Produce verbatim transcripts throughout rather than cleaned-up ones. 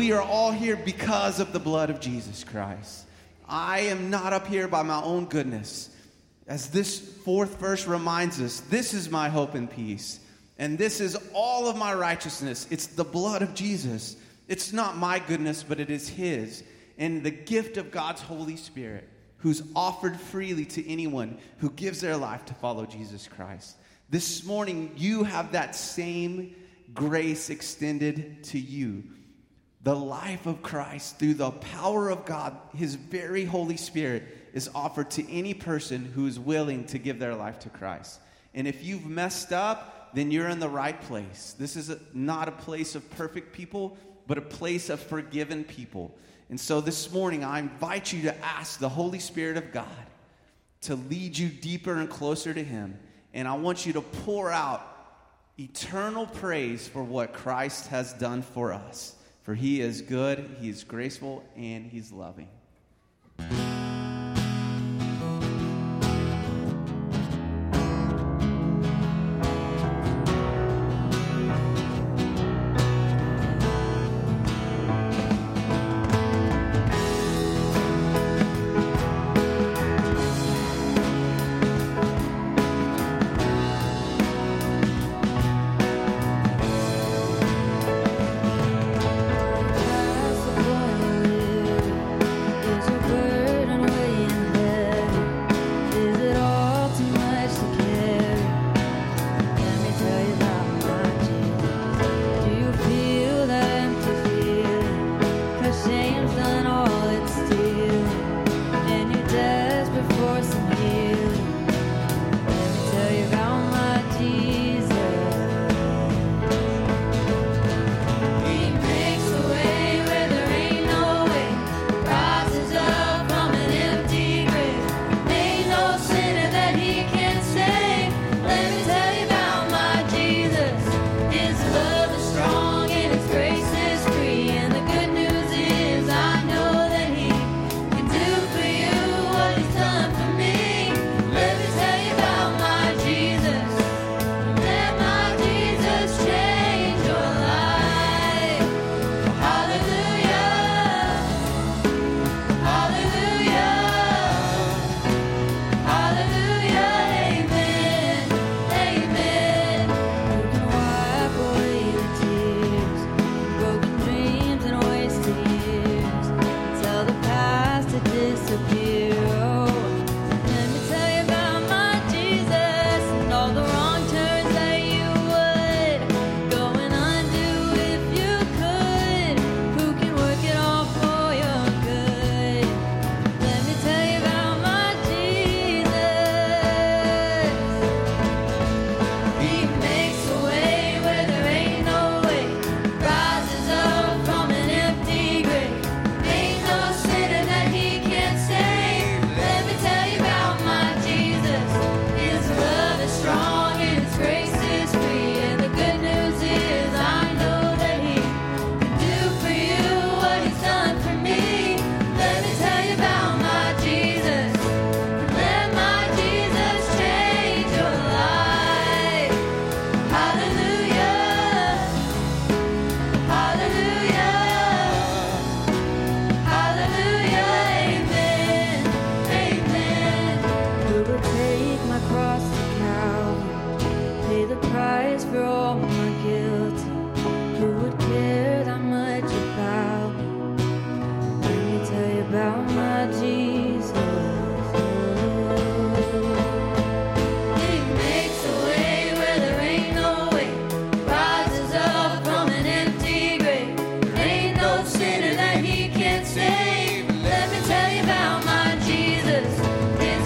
we are all here because of the blood of Jesus Christ. I am not up here by my own goodness. As this fourth verse reminds us, this is my hope and peace. And this is all of my righteousness. It's the blood of Jesus. It's not my goodness, but it is his. And the gift of God's Holy Spirit, who's offered freely to anyone who gives their life to follow Jesus Christ. This morning, you have that same grace extended to you. The life of Christ through the power of God, his very Holy Spirit, is offered to any person who is willing to give their life to Christ. And if you've messed up, then you're in the right place. This is a, not a place of perfect people, but a place of forgiven people. And so this morning, I invite you to ask the Holy Spirit of God to lead you deeper and closer to him. And I want you to pour out eternal praise for what Christ has done for us. For he is good, he is graceful, and he's loving.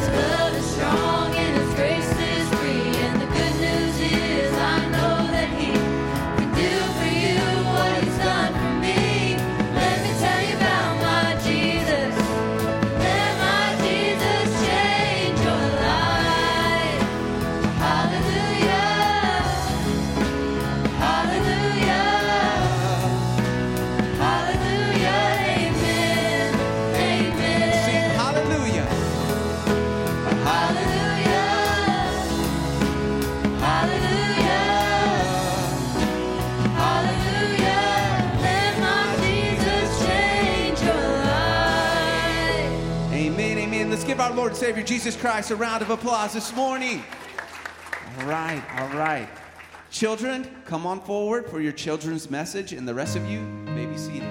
Strong and his grace is free, and the good news is I know that he our Lord and Savior, Jesus Christ, a round of applause this morning. All right, all right. Children, come on forward for your children's message, and the rest of you may be seated.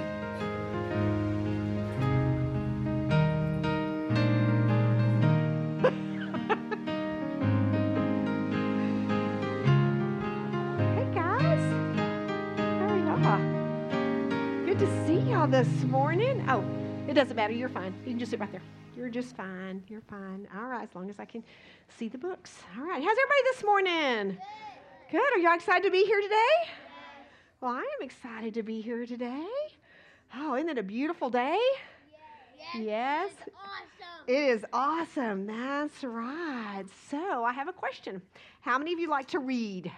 Hey guys, how are y'all? Good to see y'all this morning. Oh, it doesn't matter. You're fine. You can just sit right there. You're just fine. You're fine. All right, as long as I can see the books. All right. How's everybody this morning? Good. Are y'all excited to be here today? Well, I am excited to be here today. Oh, isn't it a beautiful day? Yes. Yes. It's awesome. It is awesome. That's right. So I have a question. How many of you like to read?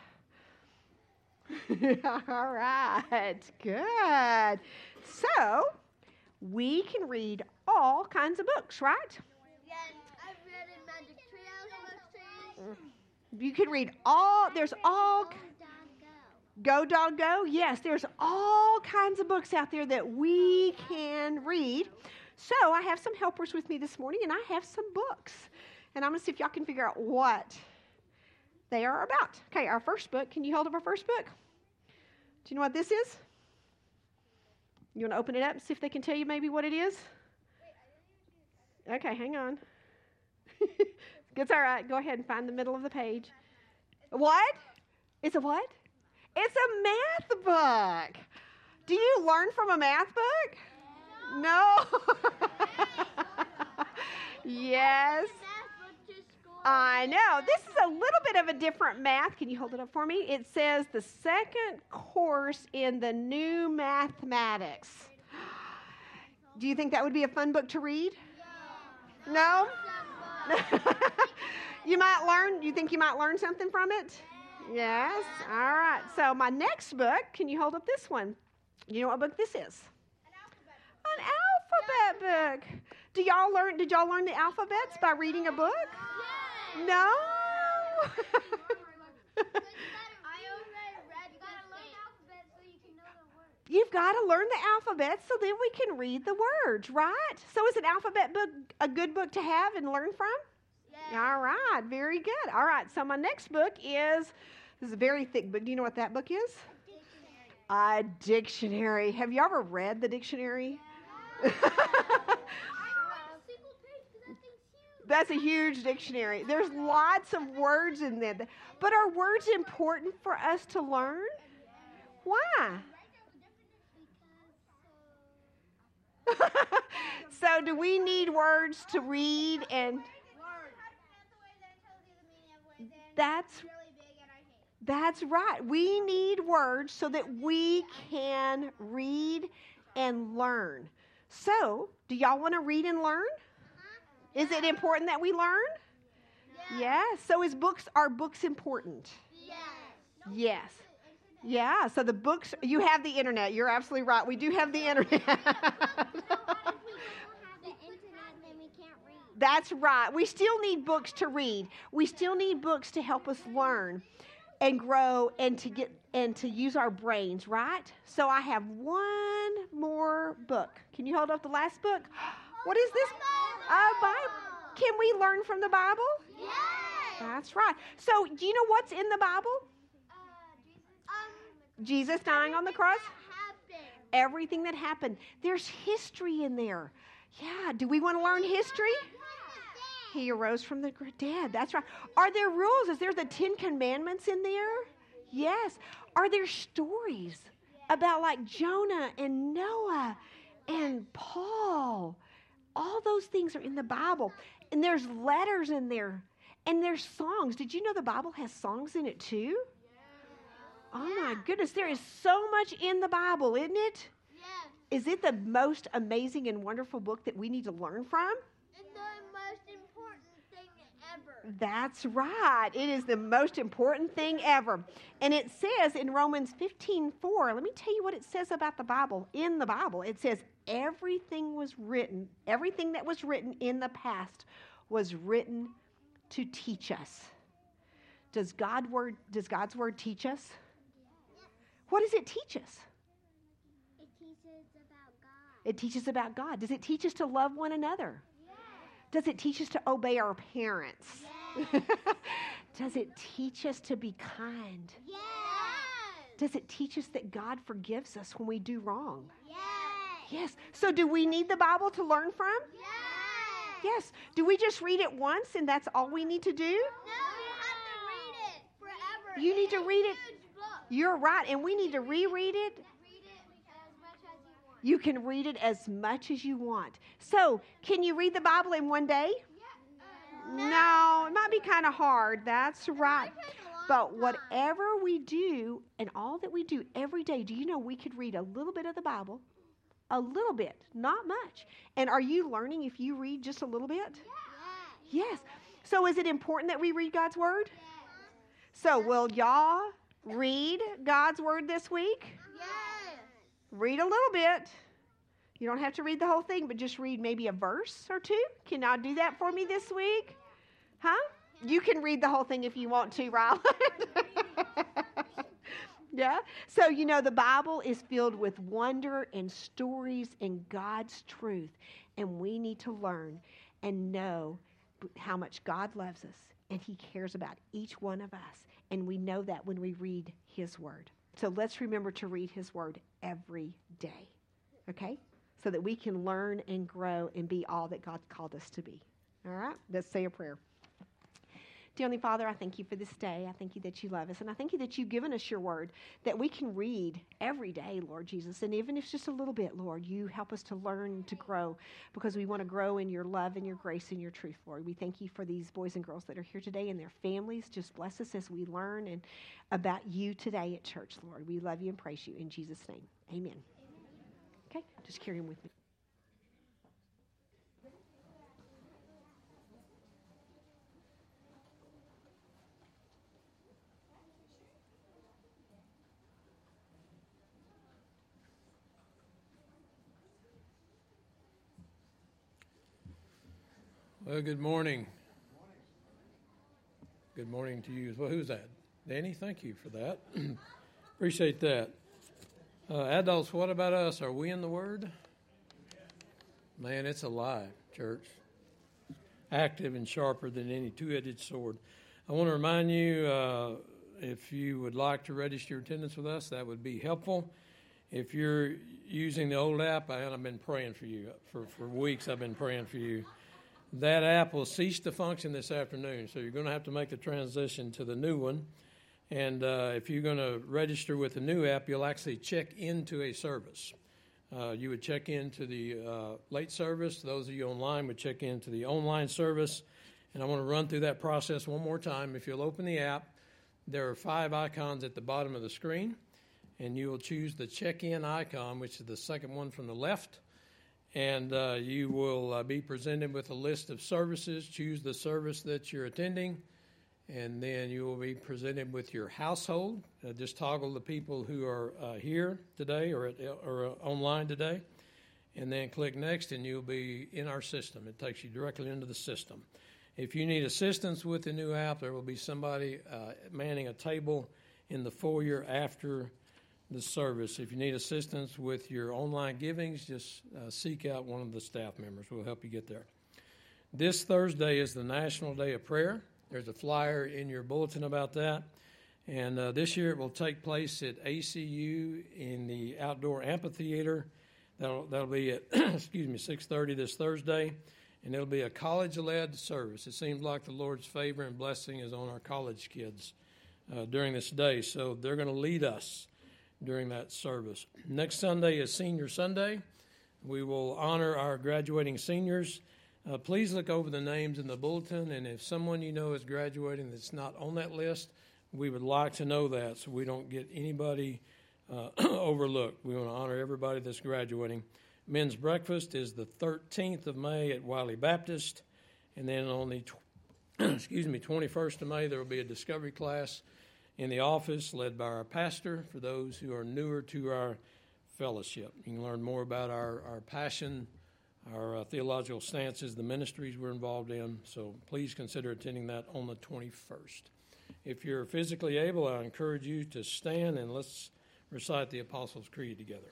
All right. Good. So we can read all kinds of books, right? Yes, I've read in Magic Tree House books. You can read all, there's all, Go, go, dog, go. Yes, there's all kinds of books out there that we can read. So I have some helpers with me this morning, and I have some books. And I'm going to see if y'all can figure out what they are about. Okay, our first book. Can you hold up our first book? Do you know what this is? You want to open it up and see if they can tell you maybe what it is? Okay, hang on. It's all right. Go ahead and find the middle of the page. What? It's a what? It's a math book. Do you learn from a math book? No. Yes. I know. This is a little bit of a different math. Can you hold it up for me? It says the second course in the new mathematics. Do you think that would be a fun book to read? No? You might learn, you think you might learn something from it? Yes. All right. So my next book, can you hold up this one? You know what book this is? An alphabet book. Do y'all learn, did y'all learn the alphabets by reading a book? No? You've got to learn the alphabet so then we can read the words, right? So is an alphabet book a good book to have and learn from? Yeah. All right, very good. All right, so my next book is, this is a very thick book. Do you know what that book is? A dictionary. A dictionary. Have you ever read the dictionary? Yeah. That's a huge dictionary. There's lots of words in there. But are words important for us to learn? Why? So do we need words to read? And that's that's right. We need words so that we can read and learn. So, do y'all want to read and learn? Is it important that we learn? Yes. Yes. So is books, are books important? Yes. Yes. Yeah. So the books, you have the internet. You're absolutely right. We do have the internet. That's right. We still need books to read. We still need books to help us learn and grow and to get and to use our brains, right? So I have one more book. Can you hold up the last book? What is this? A Bible. Can we learn from the Bible? Yes. That's right. So do you know what's in the Bible? Um, Jesus dying on the cross? happened. Everything that happened. There's history in there. Yeah. Do we want to learn history? He arose from the dead. That's right. Are there rules? Is there the Ten Commandments in there? Yes. Are there stories about like Jonah and Noah and Paul? All those things are in the Bible. And there's letters in there. And there's songs. Did you know the Bible has songs in it too? Oh my goodness. There is so much in the Bible, isn't it? Yes. Is it the most amazing and wonderful book that we need to learn from? It's the most important thing ever. That's right. It is the most important thing ever. And it says in Romans fifteen four, let me tell you what it says about the Bible. In the Bible, it says everything was written, everything that was written in the past was written to teach us. Does God word, does God's word teach us? What does it teach us? It teaches about God. It teaches about God. Does it teach us to love one another? Yes. Does it teach us to obey our parents? Yes. Does it teach us to be kind? Yes. Does it teach us that God forgives us when we do wrong? Yes. Yes. So do we need the Bible to learn from? Yes. Yes. Do we just read it once and that's all we need to do? No, you have to read it forever. You need to It's a read it. huge book. You're right. And we need to reread it. Read it as much as you want. You can read it as much as you want. So, can you read the Bible in one day? Yeah. Uh, No, it might be kind of hard. That's It right. might take a long But time. whatever we do and all that we do every day, do you know we could read a little bit of the Bible? A little bit, not much. And are you learning if you read just a little bit? Yes. Yes. So is it important that we read God's Word? Yes. So will y'all read God's Word this week? Yes. Read a little bit. You don't have to read the whole thing, but just read maybe a verse or two. Can y'all do that for me this week? Huh? You can read the whole thing if you want to, Ryland. Yeah? So, you know, the Bible is filled with wonder and stories and God's truth. And we need to learn and know how much God loves us and He cares about each one of us. And we know that when we read His Word. So let's remember to read His Word every day. Okay? So that we can learn and grow and be all that God called us to be. All right? Let's say a prayer. Dear Heavenly Father, I thank you for this day. I thank you that you love us. And I thank you that you've given us your word that we can read every day, Lord Jesus. And even if it's just a little bit, Lord, you help us to learn and to grow because we want to grow in your love and your grace and your truth, Lord. We thank you for these boys and girls that are here today and their families. Just bless us as we learn and about you today at church, Lord. We love you and praise you in Jesus' name. Amen. Okay, just carry them with me. Well, good morning. Good morning to you as well. Who's that? Danny, thank you for that. Appreciate that. Uh, adults, what about us? Are we in the Word? Man, it's alive, church. Active and sharper than any two-edged sword. I want to remind you, uh, if you would like to register your attendance with us, that would be helpful. If you're using the old app, and I've been praying for you. For, for weeks I've been praying for you. That app will cease to function this afternoon, so you're going to have to make the transition to the new one. And uh, if you're going to register with the new app, you'll actually check into a service. Uh, you would check into the uh, late service. Those of you online would check into the online service. And I want to run through that process one more time. If you'll open the app, there are five icons at the bottom of the screen, and you will choose the check-in icon, which is the second one from the left. And uh, you will uh, be presented with a list of services. Choose the service that you're attending, and then you will be presented with your household. Uh, just toggle the people who are uh, here today or, at, or uh, online today, and then click Next, and you'll be in our system. It takes you directly into the system. If you need assistance with the new app, there will be somebody uh, manning a table in the foyer after the service. If you need assistance with your online givings, just uh, seek out one of the staff members. We'll help you get there. This Thursday is the National Day of Prayer. There's a flyer in your bulletin about that. And uh, this year it will take place at A C U in the outdoor amphitheater. That'll, that'll be at, excuse me, six thirty this Thursday. And it'll be a college-led service. It seems like the Lord's favor and blessing is on our college kids uh, during this day. So they're going to lead us during that service. Next Sunday is Senior Sunday. We will honor our graduating seniors. Uh, please look over the names in the bulletin, and if someone you know is graduating that's not on that list, we would like to know that so we don't get anybody uh, overlooked. We want to honor everybody that's graduating. Men's breakfast is the thirteenth of May at Wiley Baptist, and then on the tw- excuse me twenty-first of May there will be a discovery class in the office led by our pastor for those who are newer to our fellowship. You can learn more about our, our passion, our uh, theological stances, the ministries we're involved in, so please consider attending that on the twenty-first. If you're physically able, I encourage you to stand and let's recite the Apostles' Creed together.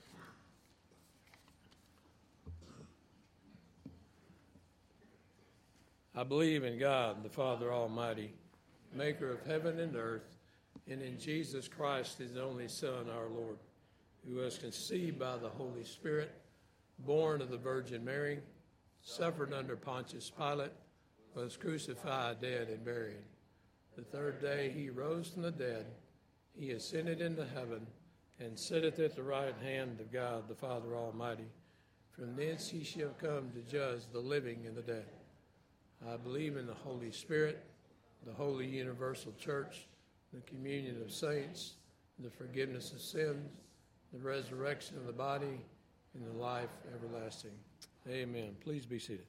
I believe in God, the Father Almighty, maker of heaven and earth, and in Jesus Christ, his only Son, our Lord, who was conceived by the Holy Spirit, born of the Virgin Mary, suffered under Pontius Pilate, was crucified, dead, and buried. The third day he rose from the dead. He ascended into heaven and sitteth at the right hand of God, the Father Almighty. From thence he shall come to judge the living and the dead. I believe in the Holy Spirit, the holy universal church, the communion of saints, the forgiveness of sins, the resurrection of the body, and the life everlasting. Amen. Please be seated.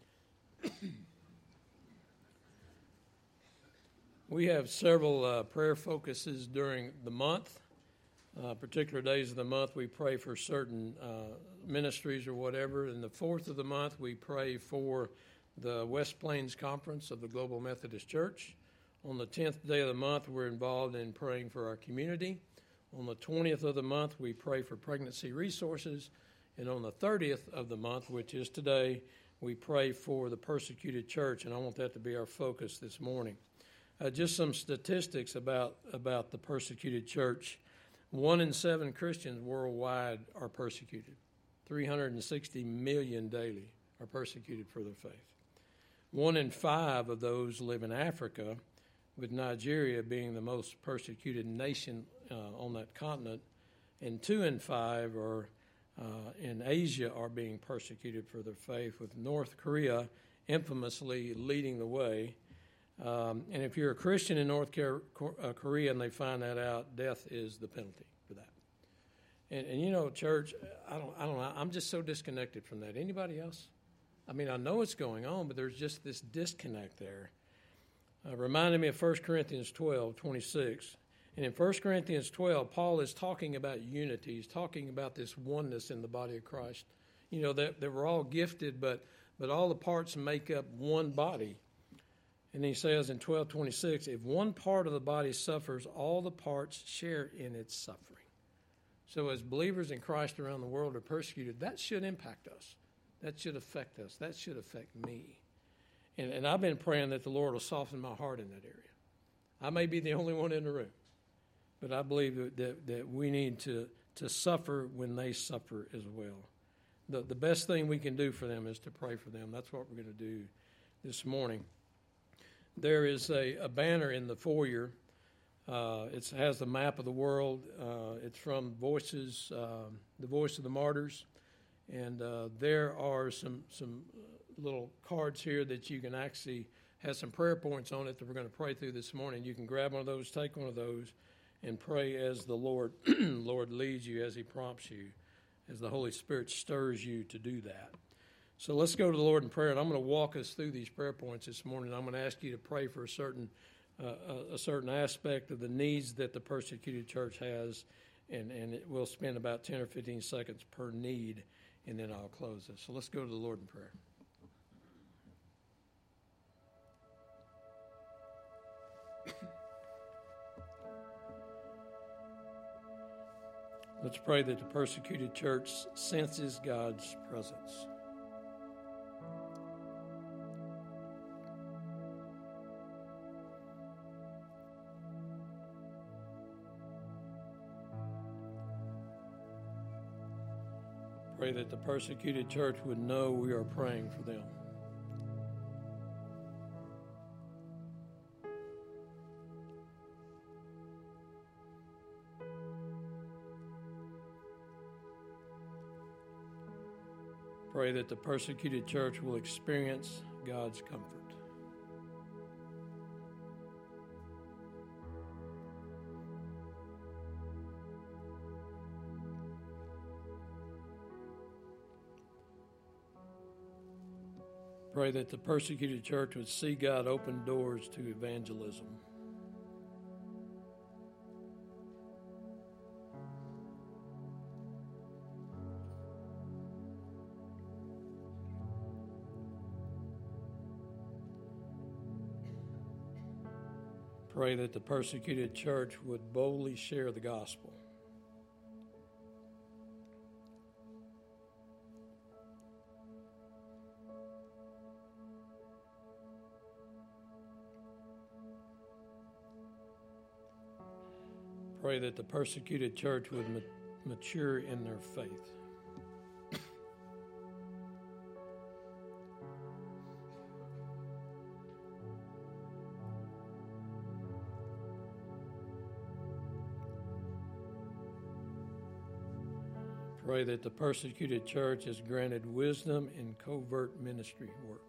We have several uh, prayer focuses during the month. Uh, particular days of the month, we pray for certain uh, ministries or whatever. In the fourth of the month, we pray for the West Plains Conference of the Global Methodist Church. On the tenth day of the month, we're involved in praying for our community. On the twentieth of the month, we pray for pregnancy resources. And on the thirtieth of the month, which is today, we pray for the persecuted church. And I want that to be our focus this morning. Uh, just some statistics about, about the persecuted church. One in seven Christians worldwide are persecuted. three hundred sixty million daily are persecuted for their faith. One in five of those live in Africa, with Nigeria being the most persecuted nation uh, on that continent. And two in five are uh, in Asia are being persecuted for their faith, with North Korea infamously leading the way. Um, and if you're a Christian in North Korea and they find that out, death is the penalty for that. And, and you know, church, I don't, I don't know. I'm just so disconnected from that. Anybody else? I mean, I know it's going on, but there's just this disconnect there. Uh, reminded me of First Corinthians twelve, twenty-six. And in First Corinthians twelve, Paul is talking about unity. He's talking about this oneness in the body of Christ. You know, that, that we're all gifted, but but all the parts make up one body. And he says in twelve twenty-six, if one part of the body suffers, all the parts share in its suffering. So as believers in Christ around the world are persecuted, that should impact us. That should affect us. That should affect me. And, and I've been praying that the Lord will soften my heart in that area. I may be the only one in the room, but I believe that, that, that we need to, to suffer when they suffer as well. The, the best thing we can do for them is to pray for them. That's what we're going to do this morning. There is a, a banner in the foyer. Uh, it has the map of the world. Uh, it's from Voices, uh, the Voice of the Martyrs. And uh, there are some, some little cards here that you can actually have some prayer points on it that we're going to pray through this morning. You can grab one of those, take one of those, and pray as the Lord, Lord leads you, as he prompts you, as the Holy Spirit stirs you to do that. So let's go to the Lord in prayer, and I'm going to walk us through these prayer points this morning. I'm going to ask you to pray for a certain uh, a, a certain aspect of the needs that the persecuted church has, and, and it will spend about ten or fifteen seconds per need, and then I'll close this. So let's go to the Lord in prayer. Let's pray that the persecuted church senses God's presence. Pray that the persecuted church would know we are praying for them. Pray that the persecuted church will experience God's comfort. Pray that the persecuted church would see God open doors to evangelism. Pray that the persecuted church would boldly share the gospel. Pray that the persecuted church would ma- mature in their faith. Pray that the persecuted church is granted wisdom in covert ministry work.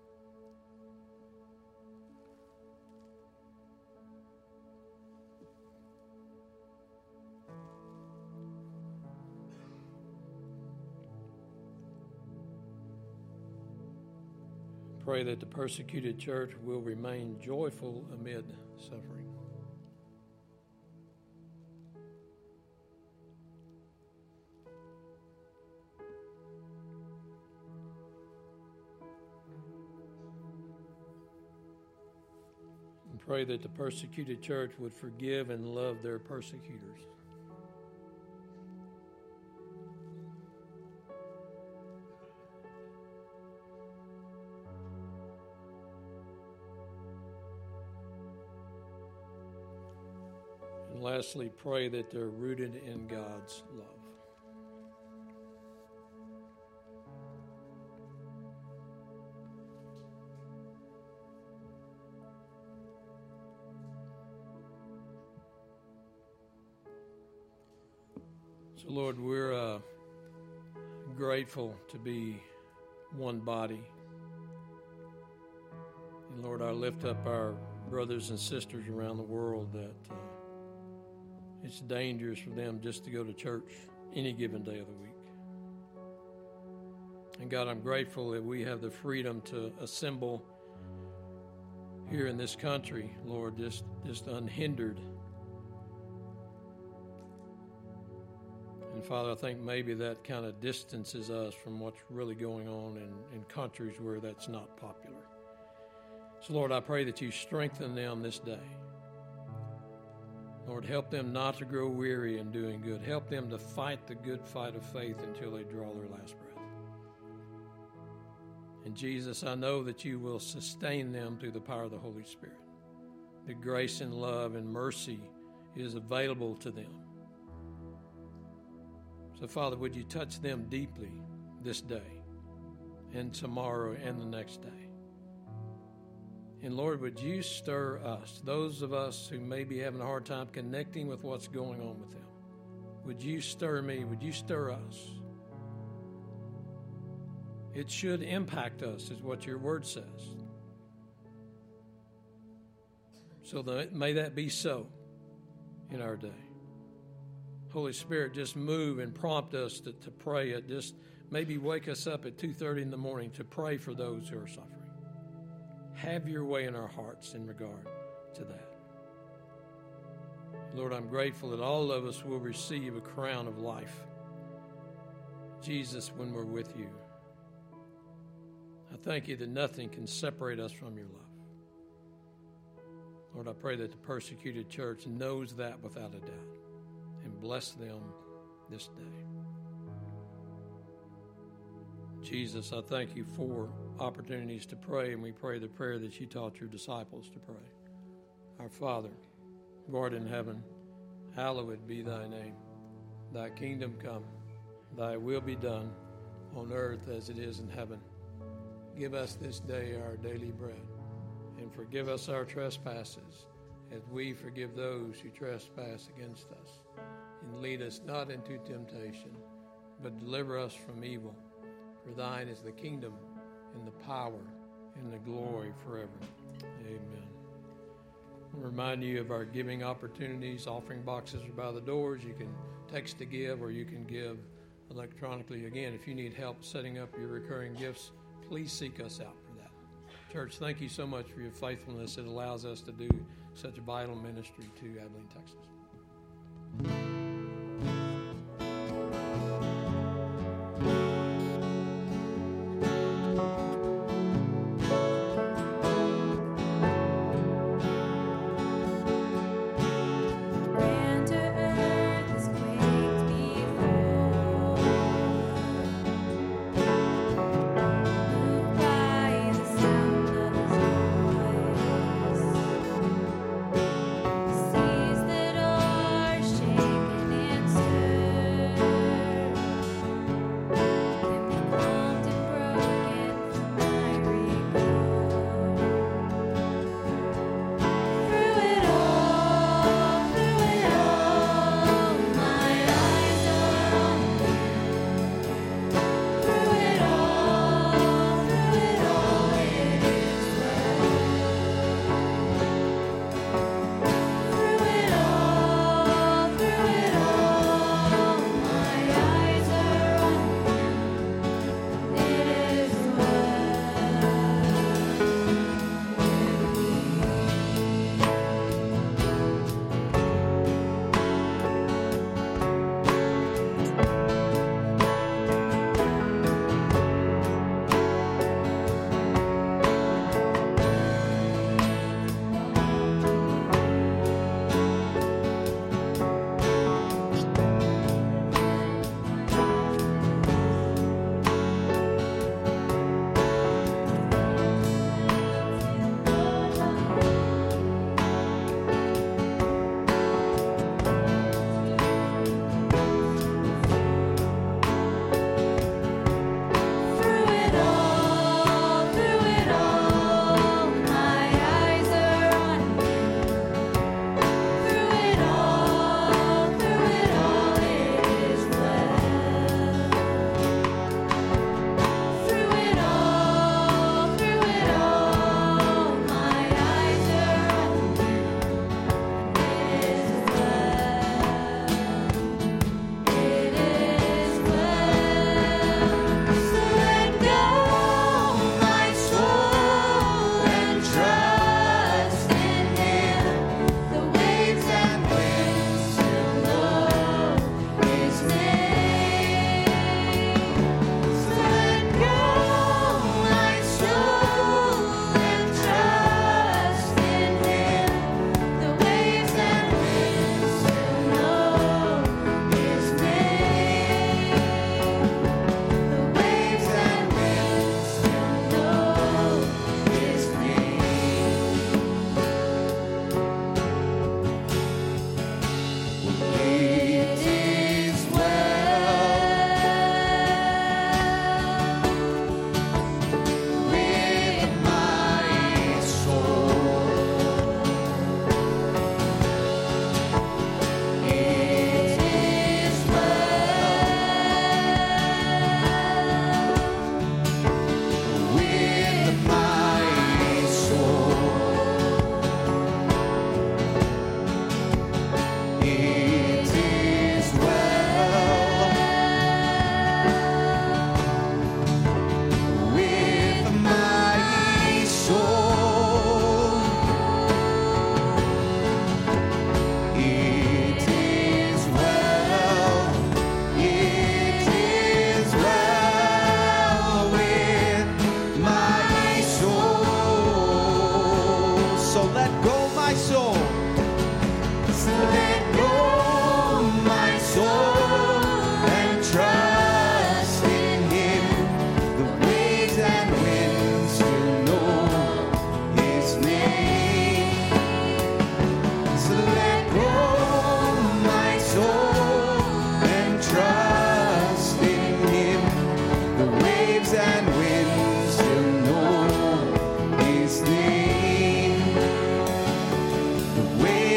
Pray that the persecuted church will remain joyful amid suffering. And pray that the persecuted church would forgive and love their persecutors. And lastly, pray that they're rooted in God's love. So, Lord, we're uh, grateful to be one body. And, Lord, I lift up our brothers and sisters around the world that uh, it's dangerous for them just to go to church any given day of the week. And, God, I'm grateful that we have the freedom to assemble here in this country, Lord, just, just unhindered. And Father, I think maybe that kind of distances us from what's really going on in, in countries where that's not popular. So, Lord, I pray that you strengthen them this day. Lord, help them not to grow weary in doing good. Help them to fight the good fight of faith until they draw their last breath. And Jesus, I know that you will sustain them through the power of the Holy Spirit. The grace and love and mercy is available to them. So, Father, would you touch them deeply this day and tomorrow and the next day? And, Lord, would you stir us, those of us who may be having a hard time connecting with what's going on with them? Would you stir me? Would you stir us? It should impact us, is what your word says. So that, may that be so in our day. Holy Spirit, just move and prompt us to, to pray. It just maybe wake us up at two thirty in the morning to pray for those who are suffering. Have your way in our hearts in regard to that. Lord, I'm grateful that all of us will receive a crown of life. Jesus, when we're with you. I thank you that nothing can separate us from your love. Lord, I pray that the persecuted church knows that without a doubt. And bless them this day. Jesus, I thank you for opportunities to pray, and we pray the prayer that you taught your disciples to pray. Our Father, who art in heaven, hallowed be thy name. Thy kingdom come, thy will be done on earth as it is in heaven. Give us this day our daily bread, and forgive us our trespasses, as we forgive those who trespass against us. And lead us not into temptation, but deliver us from evil. For thine is the kingdom, and the power, and the glory forever. Amen. I'll remind you of our giving opportunities. Offering boxes are by the doors. You can text to give, or you can give electronically. Again, if you need help setting up your recurring gifts, please seek us out for that. Church, thank you so much for your faithfulness. It allows us to do such a vital ministry to Abilene, Texas. Seas that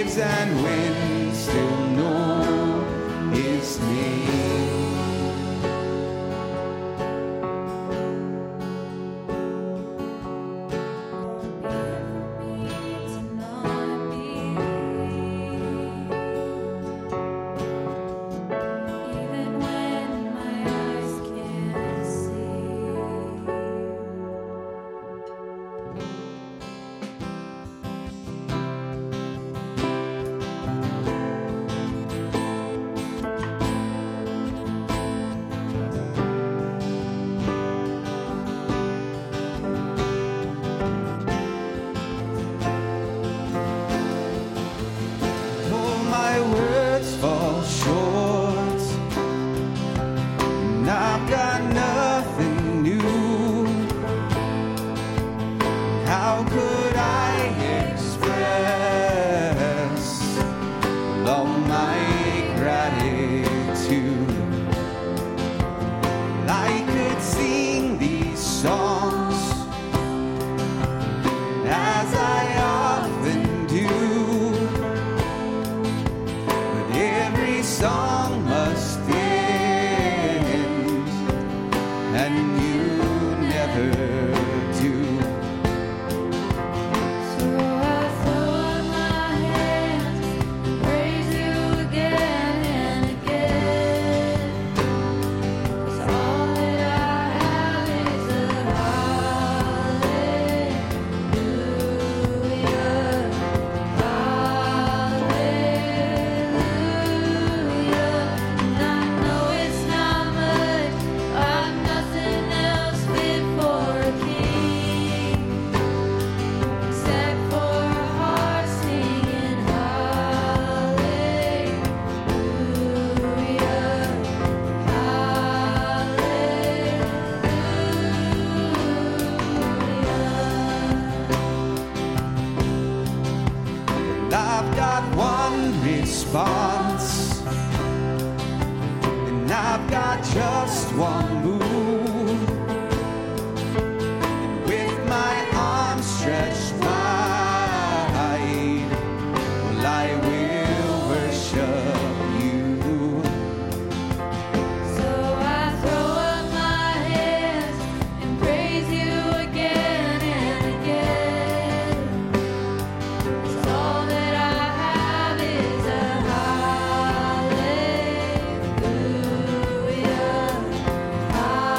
waves and winds still know his name. And I've got just one move, and with my arms stretched wide, well, I will worship you. So I throw up my hands and praise you again and again. 'Cause all that I have is a hallelujah, hallelujah.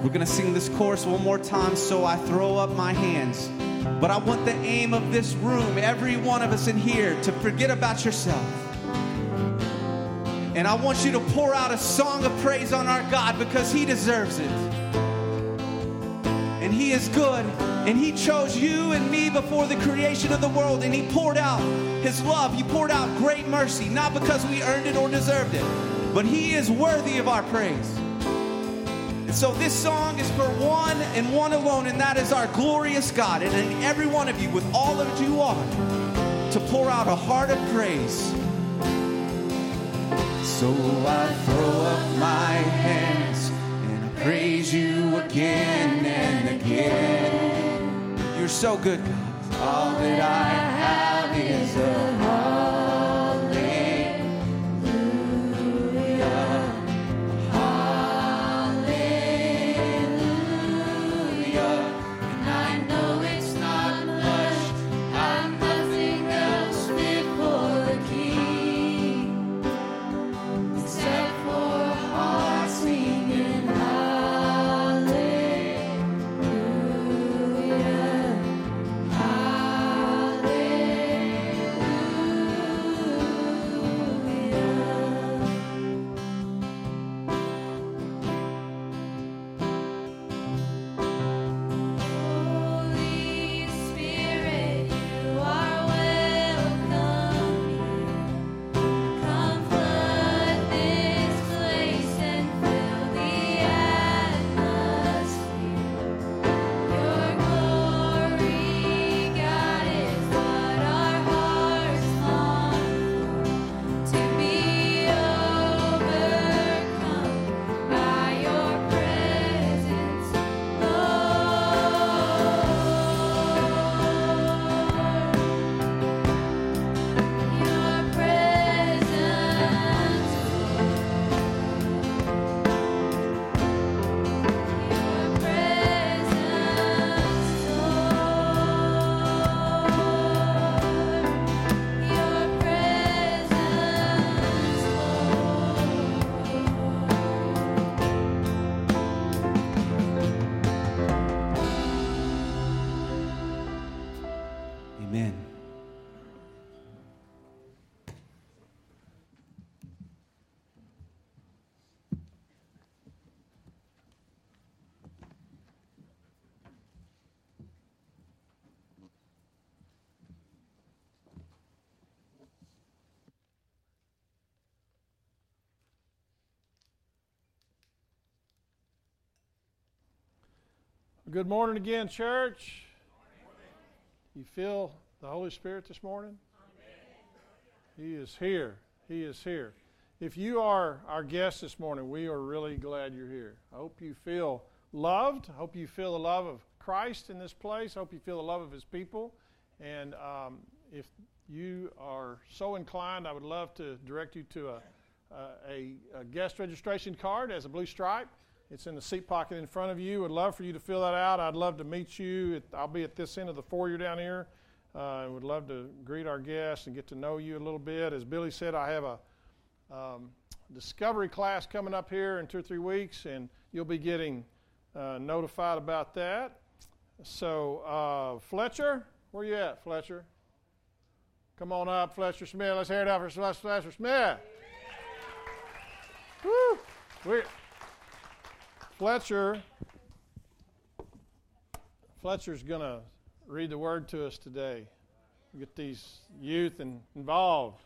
We're going to sing this chorus one more time, so I throw up my hands. But I want the aim of this room, every one of us in here, to forget about yourself. And I want you to pour out a song of praise on our God because He deserves it. And He is good. And He chose you and me before the creation of the world. And He poured out His love. He poured out great mercy, not because we earned it or deserved it, but He is worthy of our praise. And so this song is for one and one alone, and that is our glorious God. And in every one of you, with all that you are, to pour out a heart of praise. So I throw up my hands and I praise you again and again. You're so good, God. All that I have is a Good morning again, church. You feel the Holy Spirit this morning? He is here. He is here. If you are our guest this morning, we are really glad you're here. I hope you feel loved. I hope you feel the love of Christ in this place. I hope you feel the love of His people. And um, if you are so inclined, I would love to direct you to a, a, a guest registration card as a blue stripe. It's in the seat pocket in front of you. I'd love for you to fill that out. I'd love to meet you. I'll be at this end of the foyer down here. I uh, would love to greet our guests and get to know you a little bit. As Billy said, I have a um, discovery class coming up here in two or three weeks, and you'll be getting uh, notified about that. So, uh, Fletcher, where you at, Fletcher? Come on up, Fletcher Smith. Let's hear it out for Fletcher Smith. Woo! We're Fletcher, Fletcher's going to read the word to us today. Get these youth in, involved.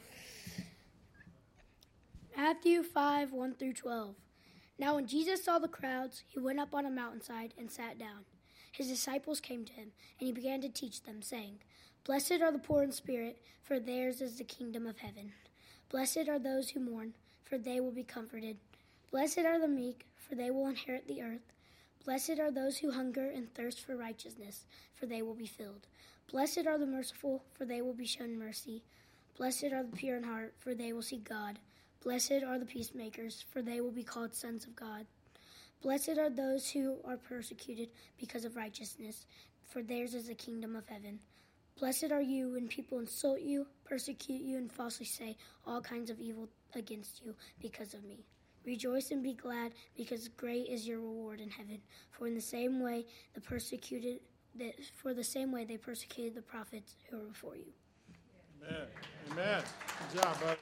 Matthew five, one through twelve. Now when Jesus saw the crowds, he went up on a mountainside and sat down. His disciples came to him, and he began to teach them, saying, Blessed are the poor in spirit, for theirs is the kingdom of heaven. Blessed are those who mourn, for they will be comforted. Blessed are the meek, for they will inherit the earth. Blessed are those who hunger and thirst for righteousness, for they will be filled. Blessed are the merciful, for they will be shown mercy. Blessed are the pure in heart, for they will see God. Blessed are the peacemakers, for they will be called sons of God. Blessed are those who are persecuted because of righteousness, for theirs is the kingdom of heaven. Blessed are you when people insult you, persecute you, and falsely say all kinds of evil against you because of me. Rejoice and be glad, because great is your reward in heaven. For in the same way the persecuted that for the same way they persecuted the prophets who were before you. Amen. Amen. Good job, bud.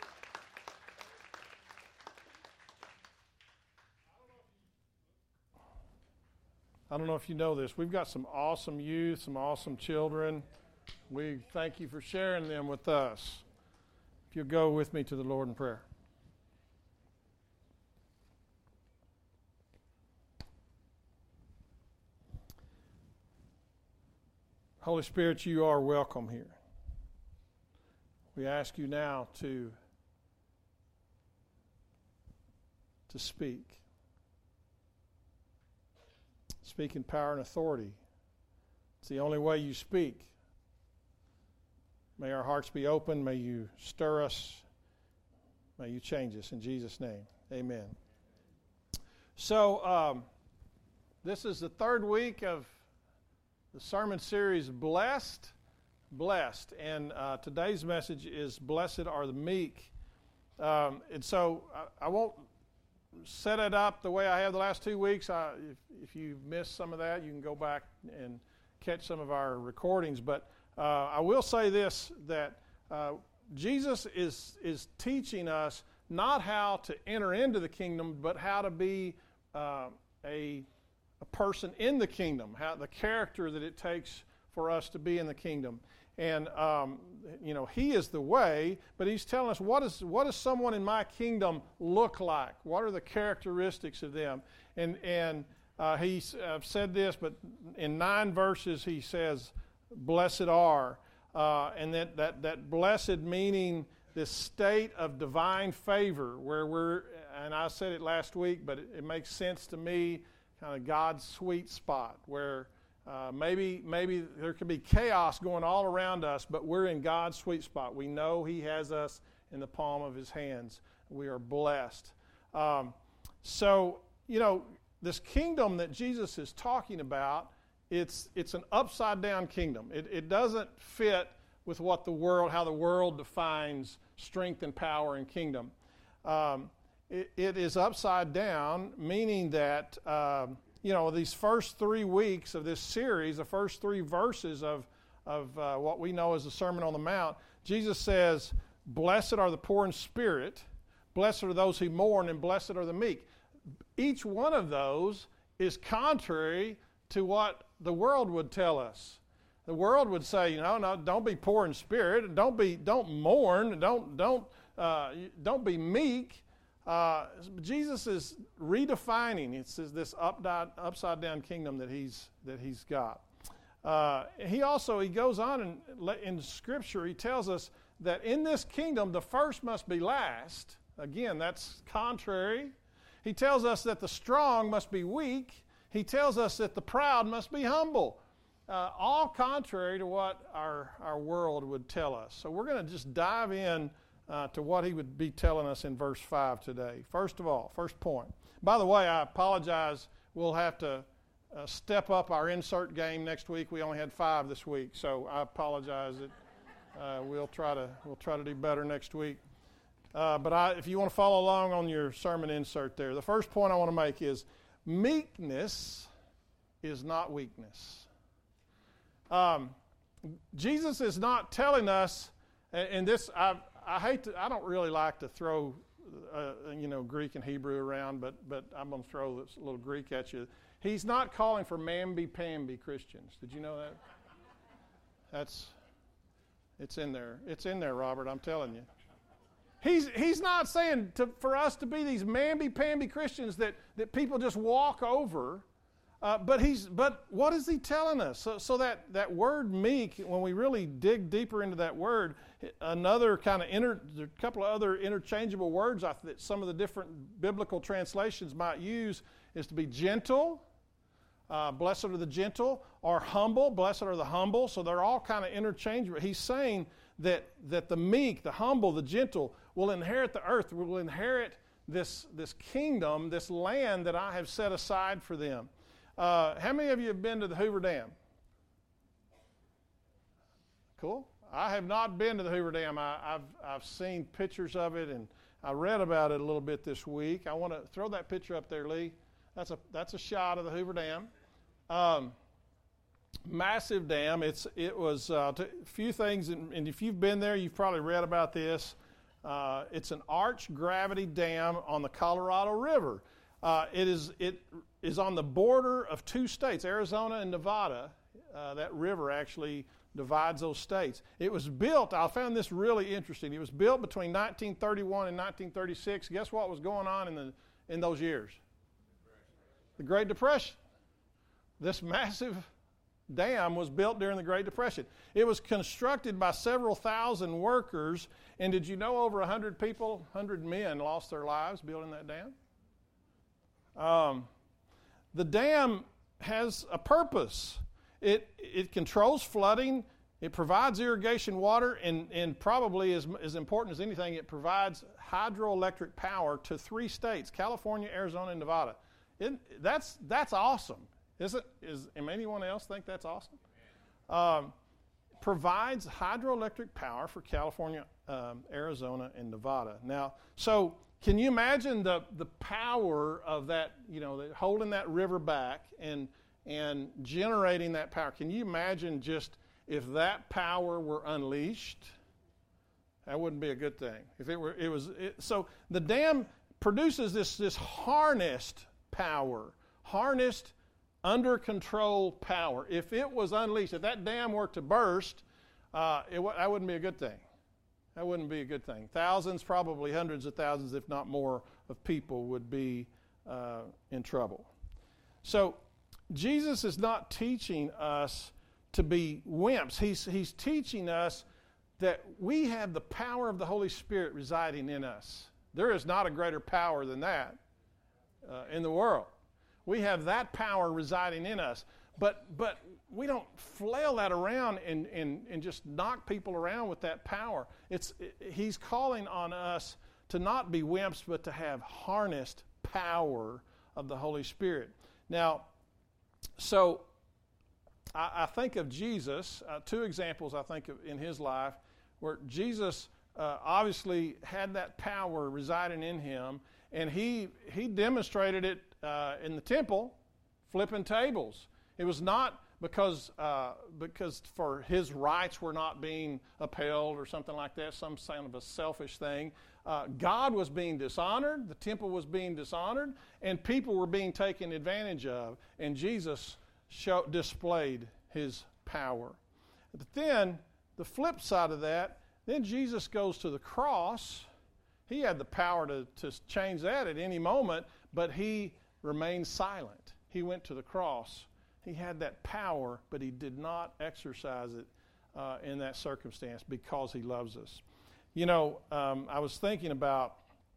I don't know if you know this. We've got some awesome youth, some awesome children. We thank you for sharing them with us. If you'll go with me to the Lord in prayer. Holy Spirit, you are welcome here. We ask you now to, to speak. Speak in power and authority. It's the only way you speak. May our hearts be open. May you stir us. May you change us. In Jesus' name, amen. So, um, this is the third week of the sermon series, Blessed, Blessed. And uh, today's message is, Blessed are the meek. Um, and so, I, I won't set it up the way I have the last two weeks. I, if, if you missed some of that, you can go back and catch some of our recordings. But uh, I will say this, that uh, Jesus is is teaching us not how to enter into the kingdom, but how to be uh, a, a person in the kingdom, how the character that it takes for us to be in the kingdom. And, um, you know, he is the way, but he's telling us, what, is, what does someone in my kingdom look like? What are the characteristics of them? And, and uh, he uh, said this, but in nine verses he says, blessed are. Uh, and that, that, that blessed meaning this state of divine favor where we're, and I said it last week, but it, it makes sense to me, kind of God's sweet spot where Uh, maybe maybe there could be chaos going all around us, but we're in God's sweet spot. We know he has us in the palm of his hands. We are blessed. Um, so, you know, this kingdom that Jesus is talking about, it's it's an upside-down kingdom. It, it doesn't fit with what the world, how the world defines strength and power and kingdom. Um, it, it is upside down, meaning that... Um, You know, these first three weeks of this series, the first three verses of, of uh, what we know as the Sermon on the Mount, Jesus says, blessed are the poor in spirit, blessed are those who mourn, and blessed are the meek. Each one of those is contrary to what the world would tell us. The world would say, you know, no, don't be poor in spirit, don't be, don't mourn, don't, don't, uh, don't be meek. Uh, Jesus is redefining it's this upside down kingdom that he's that he's got. Uh, he also he goes on and in Scripture he tells us that in this kingdom the first must be last. Again, that's contrary. He tells us that the strong must be weak. He tells us that the proud must be humble. Uh, all contrary to what our our world would tell us. So we're going to just dive in Uh, to what he would be telling us in verse five today. First of all, first point. By the way, I apologize. We'll have to uh, step up our insert game next week. We only had five this week, so I apologize. That uh, we'll try to we'll try to do better next week. Uh, but I, if you want to follow along on your sermon insert there, the first point I want to make is meekness is not weakness. Um, Jesus is not telling us, and this I've I hate to, I don't really like to throw, uh, you know, Greek and Hebrew around, but but I'm going to throw this little Greek at you. He's not calling for mamby-pamby Christians. Did you know that? That's, it's in there. It's in there, Robert, I'm telling you. He's he's not saying to, for us to be these mamby-pamby Christians that, that people just walk over. Uh, but he's but what is he telling us? So, so that, that word meek, when we really dig deeper into that word, another kind of inter, a couple of other interchangeable words I, that some of the different biblical translations might use is to be gentle, uh, blessed are the gentle, or humble, blessed are the humble. So they're all kind of interchangeable. He's saying that that the meek, the humble, the gentle will inherit the earth, will inherit this this kingdom, this land that I have set aside for them. Uh, how many of you have been to the Hoover Dam? Cool. I have not been to the Hoover Dam. I, I've I've seen pictures of it, and I read about it a little bit this week. I want to throw that picture up there, Lee. That's a that's a shot of the Hoover Dam. Um, massive dam. It's it was uh, a few things, and, and if you've been there, you've probably read about this. Uh, it's an arch gravity dam on the Colorado River. Uh, it is it is on the border of two states, Arizona and Nevada. Uh, that river actually divides those states. It was built, I found this really interesting. It was built between nineteen thirty-one and nineteen thirty-six. Guess what was going on in the in those years? The Great Depression. This massive dam was built during the Great Depression. It was constructed by several thousand workers, and did you know over one hundred people, one hundred men lost their lives building that dam? Um, the dam has a purpose. It it controls flooding, it provides irrigation water, and, and probably as, as important as anything, it provides hydroelectric power to three states, California, Arizona, and Nevada. It, that's that's awesome. Is it? Is anyone else think that's awesome? Um, provides hydroelectric power for California, um, Arizona, and Nevada. Now, so can you imagine the the power of that? You know, the, holding that river back and and generating that power. Can you imagine just if that power were unleashed? That wouldn't be a good thing. If it were, it was. It, so the dam produces this this harnessed power, harnessed under control power. If it was unleashed, if that dam were to burst, uh, it, that wouldn't be a good thing. That wouldn't be a good thing. Thousands, probably hundreds of thousands, if not more, of people would be uh, in trouble. So Jesus is not teaching us to be wimps. He's, he's teaching us that we have the power of the Holy Spirit residing in us. There is not a greater power than that uh, in the world. We have that power residing in us. But but we don't flail that around and, and, and just knock people around with that power. It's it, He's calling on us to not be wimps, but to have harnessed power of the Holy Spirit. Now, so I, I think of Jesus, uh, two examples I think of in his life, where Jesus uh, obviously had that power residing in him, and he he demonstrated it uh, in the temple, flipping tables. It was not because uh, because for his rights were not being upheld or something like that, some kind of a selfish thing. Uh, God was being dishonored, the temple was being dishonored, and people were being taken advantage of. And Jesus show, displayed his power. But then, the flip side of that, then Jesus goes to the cross. He had the power to, to change that at any moment, but he remained silent. He went to the cross. He had that power, but he did not exercise it uh, in that circumstance because he loves us. You know, um, I was thinking about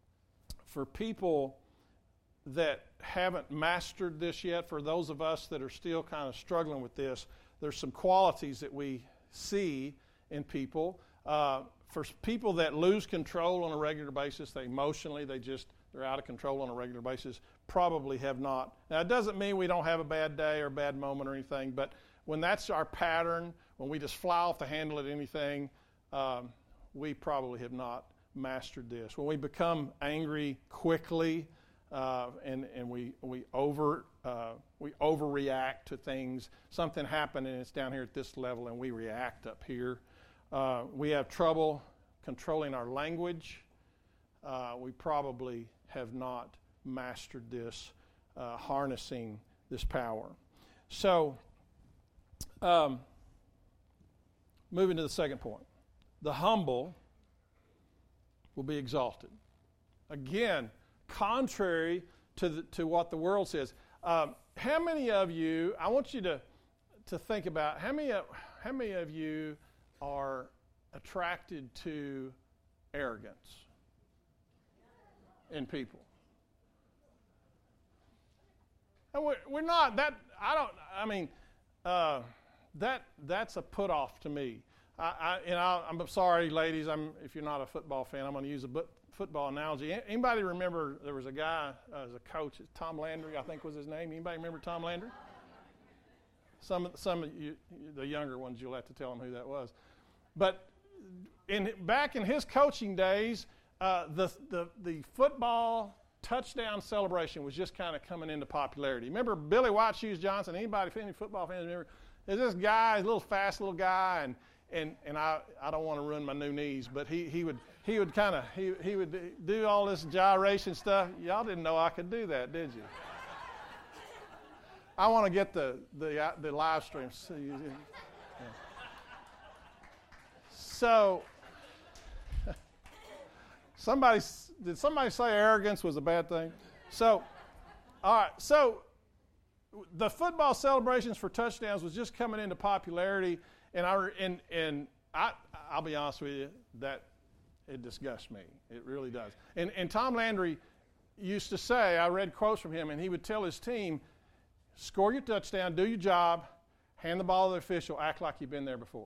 for people that haven't mastered this yet, for those of us that are still kind of struggling with this, there's some qualities that we see in people. Uh, for people that lose control on a regular basis, they emotionally, they just, they're out of control on a regular basis, probably have not. Now, it doesn't mean we don't have a bad day or a bad moment or anything, but when that's our pattern, when we just fly off the handle at anything, um, we probably have not mastered this. When we become angry quickly uh, and and we we over uh, we overreact to things, something happened and it's down here at this level, and we react up here. Uh, we have trouble controlling our language. Uh, we probably have not mastered this, uh, harnessing this power. So, um, moving to the second point. The humble will be exalted. Again, contrary to the, to what the world says. Um, how many of you, I want you to, to think about, how many, how many of you are attracted to arrogance in people? And we're, we're not, that, I don't, I mean, uh, that that's a put off to me. I, I, and I, I'm sorry, ladies, I'm, if you're not a football fan, I'm going to use a but, football analogy. Anybody remember there was a guy uh, as a coach, Tom Landry, I think was his name. Anybody remember Tom Landry? Some, some of you, the younger ones, you'll have to tell them who that was. But in, back in his coaching days, uh, the, the, the football touchdown celebration was just kind of coming into popularity. Remember Billy White Shoes Johnson? Anybody, any football fans remember? There's this guy, a little fast little guy, and and and I, I don't want to ruin my new knees, but he he would he would kind of he he would do all this gyration stuff. Y'all didn't know I could do that, did you? I want to get the the the live stream. So, you, yeah. so somebody did somebody say arrogance was a bad thing? So, all right. So the football celebrations for touchdowns was just coming into popularity, and I and and I I'll be honest with you, that it disgusts me. It really does. And and Tom Landry used to say, I read quotes from him, and he would tell his team, score your touchdown, do your job, hand the ball to the official, act like you've been there before.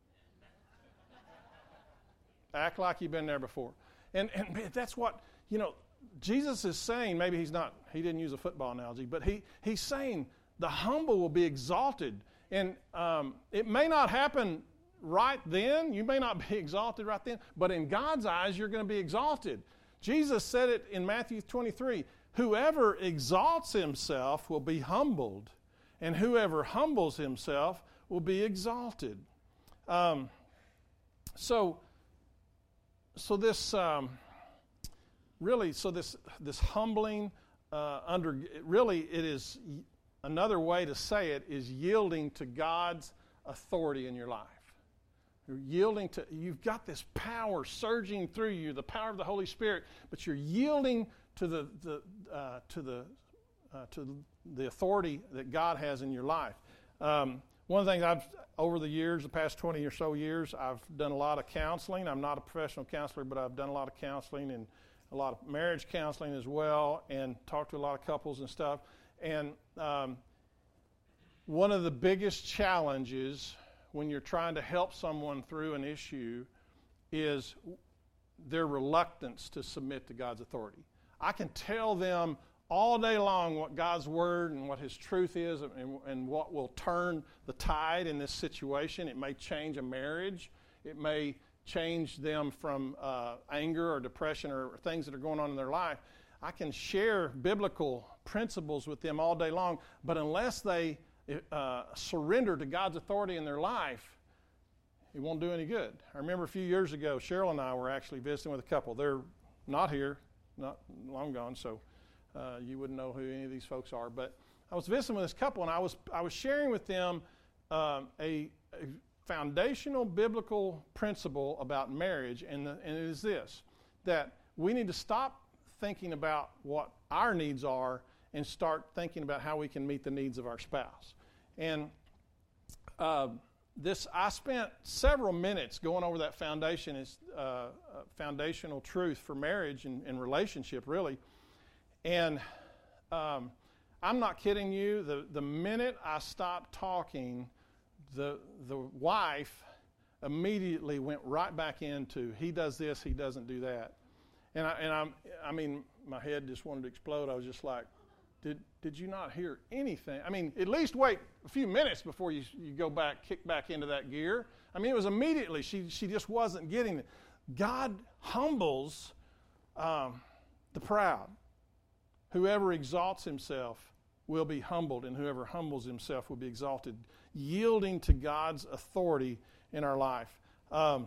Act like you've been there before. And and that's what, you know, Jesus is saying. Maybe he's not, he didn't use a football analogy, but he he's saying the humble will be exalted. And um, it may not happen right then. You may not be exalted right then, but in God's eyes, you're going to be exalted. Jesus said it in Matthew twenty-three, whoever exalts himself will be humbled, and whoever humbles himself will be exalted. Um, so, so this um, really, so this this humbling uh, under really it is another way to say it is yielding to God's authority in your life. You're yielding to, you've got this power surging through you, the power of the Holy Spirit, but you're yielding to the, the uh, to the uh, to the authority that God has in your life. Um, one of the things I've over the years, the past twenty or so years, I've done a lot of counseling. I'm not a professional counselor, but I've done a lot of counseling and a lot of marriage counseling as well, and talked to a lot of couples and stuff. And um, one of the biggest challenges when you're trying to help someone through an issue is their reluctance to submit to God's authority. I can tell them all day long what God's word and what his truth is, and, and what will turn the tide in this situation. It may change a marriage. It may change them from uh, anger or depression or things that are going on in their life. I can share biblical principles with them all day long, but unless they uh, surrender to God's authority in their life, it won't do any good. I remember a few years ago, Cheryl and I were actually visiting with a couple. They're not here, not long gone, so uh, you wouldn't know who any of these folks are. But I was visiting with this couple, and I was I was sharing with them um, a, a foundational biblical principle about marriage, and, the, and it is this, that we need to stop thinking about what our needs are and start thinking about how we can meet the needs of our spouse. And uh, this, I spent several minutes going over that foundation, is uh, foundational truth for marriage and, and relationship, really. And um, I'm not kidding you. The the minute I stopped talking, the the wife immediately went right back into, he does this, he doesn't do that. And I and I'm I mean, my head just wanted to explode. I was just like, Did did you not hear anything? I mean, at least wait a few minutes before you you go back, kick back into that gear. I mean, it was immediately. She she just wasn't getting it. God humbles um, the proud. Whoever exalts himself will be humbled, and whoever humbles himself will be exalted. Yielding to God's authority in our life. Um,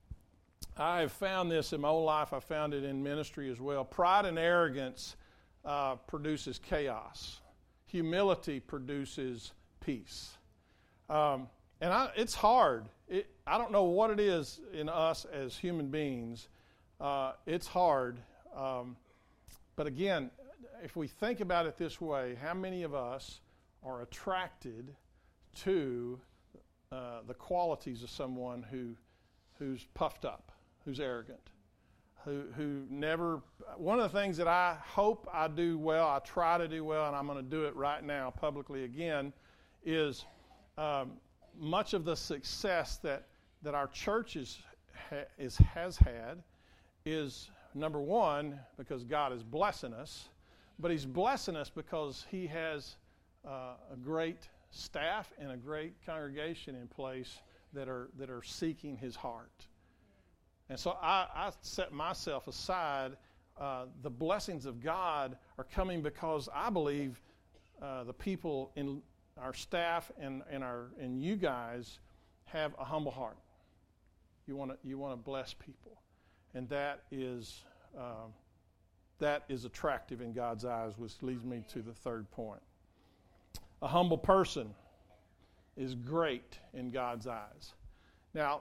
I have found this in my own life. I found it in ministry as well. Pride and arrogance Uh, produces chaos. Humility produces peace. Um, and I, it's hard. It, I don't know what it is in us as human beings. Uh, it's hard. Um, but again, if we think about it this way, how many of us are attracted to uh, the qualities of someone who who's puffed up, who's arrogant? Who, who never, one of the things that I hope I do well, I try to do well, and I'm going to do it right now publicly again, is um, much of the success that, that our church is, ha, is, has had is, number one, because God is blessing us, but he's blessing us because he has uh, a great staff and a great congregation in place that are that are seeking his heart. And so I, I set myself aside. Uh, the blessings of God are coming because I believe uh, the people in our staff and, and our and you guys have a humble heart. You want to you want to bless people, and that is uh, that is attractive in God's eyes, which leads me to the third point. A humble person is great in God's eyes. Now,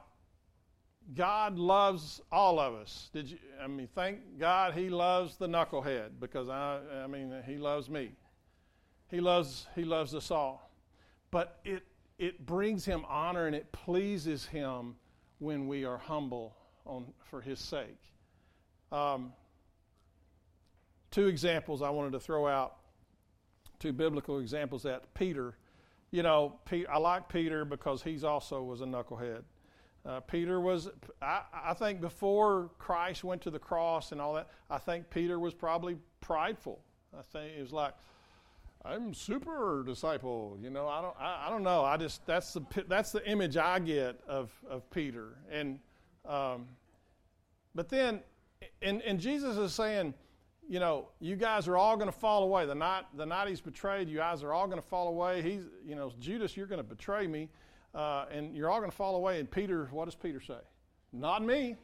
God loves all of us. Did you? I mean, thank God He loves the knucklehead, because I, I mean, He loves me. He loves, He loves us all. But it it brings Him honor and it pleases Him when we are humble on for His sake. Um, two examples I wanted to throw out. Two biblical examples that Peter. You know, Pe- I like Peter because he's also was a knucklehead. Uh, Peter was, I, I think before Christ went to the cross and all that, I think Peter was probably prideful. I think it was like, I'm super disciple, you know, I don't I, I don't know. I just, that's the that's the image I get of, of Peter. And, um, but then, and, and Jesus is saying, you know, you guys are all going to fall away. The night, the night He's betrayed, you guys are all going to fall away. He's, you know, Judas, you're going to betray me. Uh, and you're all going to fall away. And Peter, what does Peter say? Not me.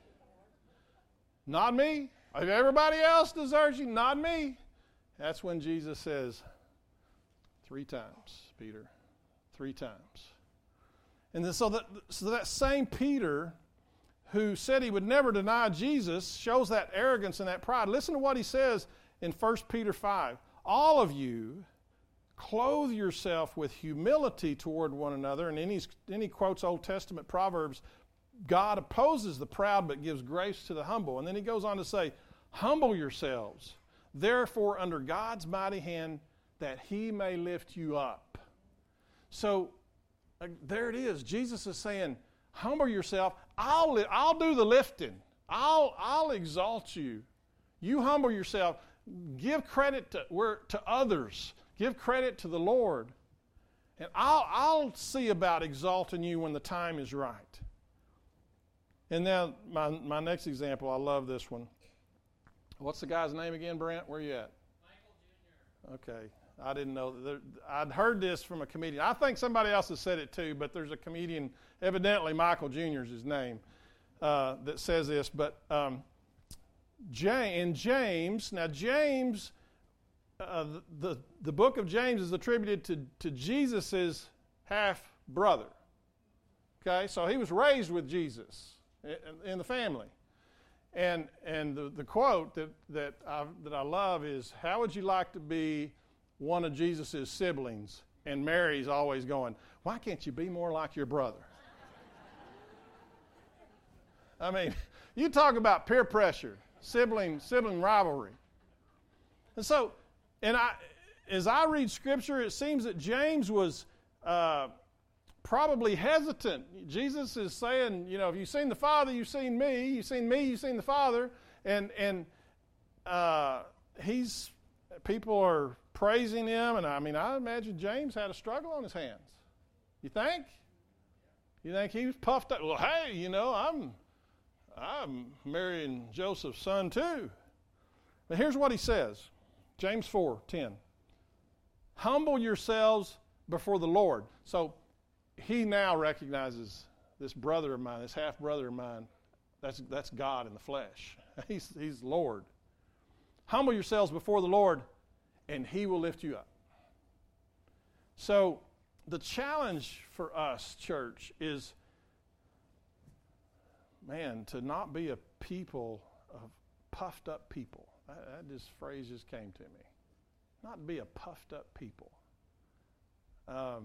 Not me. If everybody else deserts you, not me. That's when Jesus says, three times, Peter. Three times. And then, so, that, so that same Peter who said he would never deny Jesus shows that arrogance and that pride. Listen to what he says in First Peter five. All of you clothe yourself with humility toward one another. And then, he's, then he quotes Old Testament Proverbs. God opposes the proud but gives grace to the humble. And then he goes on to say, humble yourselves, therefore, under God's mighty hand, that He may lift you up. So uh, there it is. Jesus is saying, humble yourself. I'll, li- I'll do the lifting. I'll, I'll exalt you. You humble yourself. Give credit to, where, to others. Give credit to the Lord. And I'll, I'll see about exalting you when the time is right. And now my, my next example, I love this one. What's the guy's name again, Brent? Where you at? Michael Junior Okay. I didn't know. That. I'd heard this from a comedian. I think somebody else has said it too, but there's a comedian, evidently Michael Junior is his name, uh, that says this. But um, James, in James, now James... Uh, the, the the book of James is attributed to, to Jesus' half-brother. Okay, so he was raised with Jesus in, in the family. And and the, the quote that, that, I, that I love is, how would you like to be one of Jesus' siblings? And Mary's always going, why can't you be more like your brother? I mean, you talk about peer pressure, sibling sibling rivalry. And so, And I, as I read Scripture, it seems that James was uh, probably hesitant. Jesus is saying, you know, if you've seen the Father, you've seen me. You've seen me, you've seen the Father. And and uh, he's people are praising him. And I mean, I imagine James had a struggle on his hands. You think? You think he was puffed up? Well, hey, you know, I'm I'm marrying Joseph's son too. But here's what he says. James four ten. Humble yourselves before the Lord. So he now recognizes this brother of mine, this half-brother of mine, that's, that's God in the flesh. He's, he's Lord. Humble yourselves before the Lord, and He will lift you up. So the challenge for us, church, is, man, to not be a people of puffed up people. That just phrase just came to me. Not be a puffed up people. Um,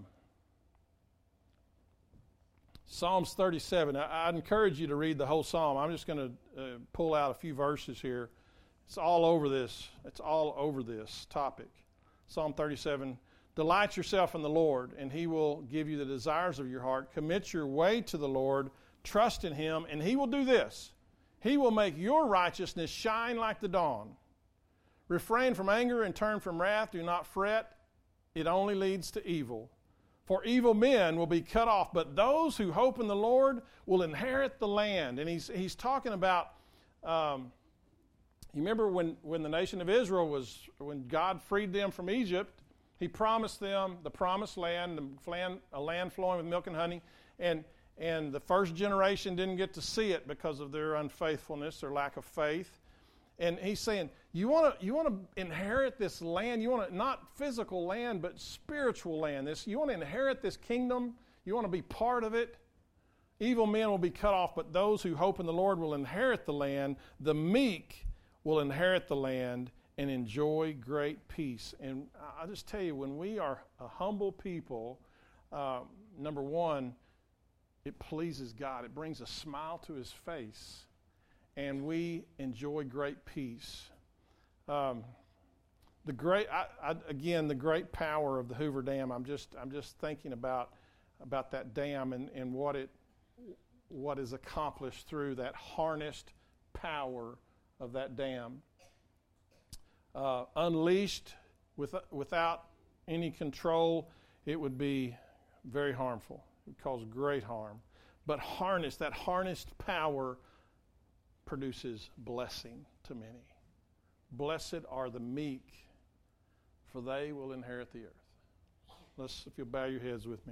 Psalms thirty-seven. I, I'd encourage you to read the whole psalm. I'm just going to uh, pull out a few verses here. It's all over this. It's all over this topic. Psalm thirty-seven. Delight yourself in the Lord, and He will give you the desires of your heart. Commit your way to the Lord. Trust in Him, and He will do this. He will make your righteousness shine like the dawn. Refrain from anger and turn from wrath. Do not fret. It only leads to evil. For evil men will be cut off, but those who hope in the Lord will inherit the land. And he's he's talking about, um, you remember when, when the nation of Israel was, when God freed them from Egypt, he promised them the promised land, the land, a land flowing with milk and honey, and and the first generation didn't get to see it because of their unfaithfulness, their lack of faith. And he's saying, you want to you want to inherit this land. You want to, not physical land, but spiritual land. This you want to inherit this kingdom. You want to be part of it. Evil men will be cut off, but those who hope in the Lord will inherit the land. The meek will inherit the land and enjoy great peace. And I'll just tell you, when we are a humble people, uh, number one, it pleases God. It brings a smile to his face. And we enjoy great peace. Um, the great, I, I, again, the great power of the Hoover Dam. I'm just, I'm just thinking about, about that dam and, and what it, what is accomplished through that harnessed power of that dam. Uh, unleashed with, without any control, it would be very harmful. It would cause great harm. But harnessed, that harnessed power produces blessing to many. Blessed are the meek, for they will inherit the earth. Let's, if you'll bow your heads with me.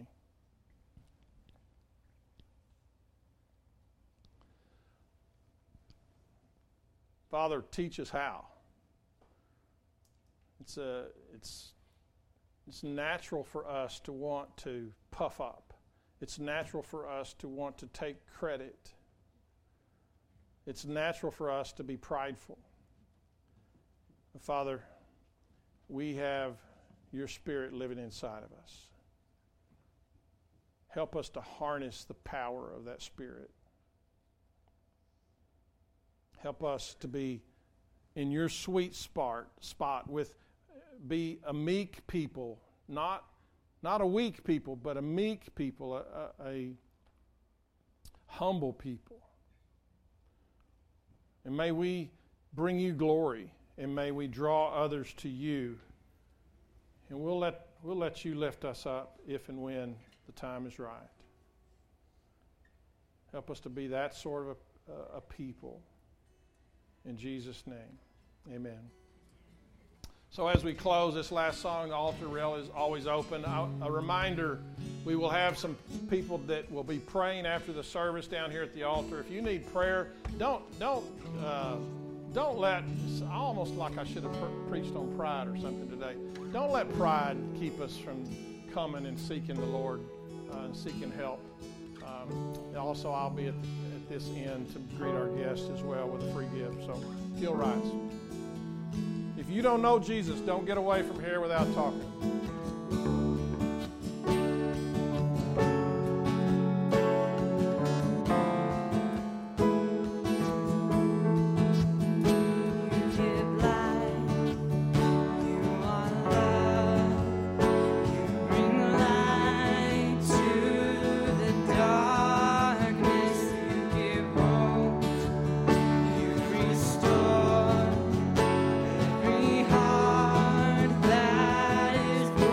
Father, teach us how. It's a, it's, it's natural for us to want to puff up. It's natural for us to want to take credit. It's natural for us to be prideful. Father, we have your Spirit living inside of us. Help us to harness the power of that Spirit. Help us to be in your sweet spot, spot with, be a meek people, not, not a weak people, but a meek people, a, a, a humble people. And may we bring you glory, and may we draw others to you. And we'll let, we'll let you lift us up if and when the time is right. Help us to be that sort of a, a people. In Jesus' name, amen. So as we close this last song, the altar rail is always open. A, a reminder, we will have some people that will be praying after the service down here at the altar. If you need prayer, don't don't uh, don't let, almost like I should have pre- preached on pride or something today. Don't let pride keep us from coming and seeking the Lord uh, and seeking help. Um, also, I'll be at, at this end to greet our guests as well with a free gift. So if you'll rise. If you don't know Jesus, don't get away from here without talking. Heart that is